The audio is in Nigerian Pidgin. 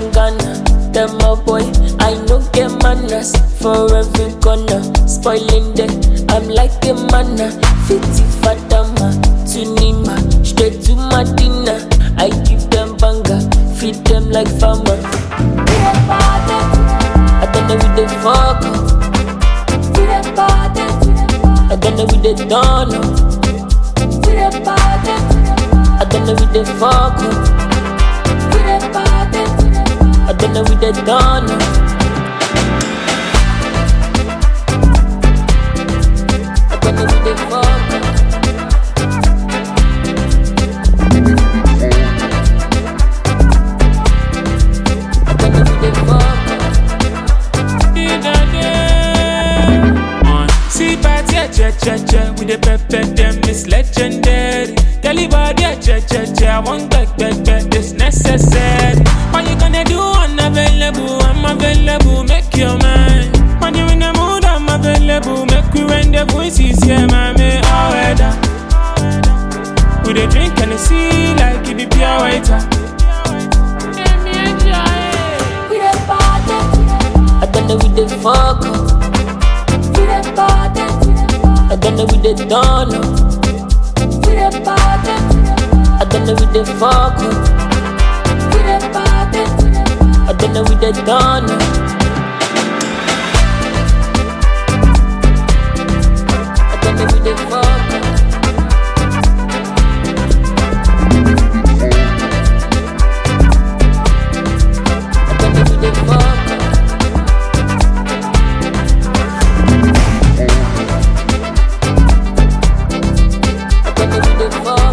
from Ghana. Them my boy, I no get manners for every corner. Spoiling them, I'm like a manna. Fiti Fatama, Tunima, straight to Madina. I give them banga, feed them like farmer. I don't know with the fuck up. I don't know with the dawn up. I don't know with the fuck up. I don't know with the dawn up. I don't know with the fuck up. I don't know with the fuck up. With the pepper, them is legendary. Tell you about that, I want back, it's necessary. What you gonna do? I'm available, make your mind. When you in the mood, I'm available, make we rent the voices, yeah, man, all weather. With a drink and a sea, like it be pure waiter. Let me enjoy it. I don't know with the fuck up. I don't know with the dawn up. I don't know with the fuck up. I don't know with the dawn up. I don't know with the fuck up. I don't know with the fuck up. I don't know with the fuck.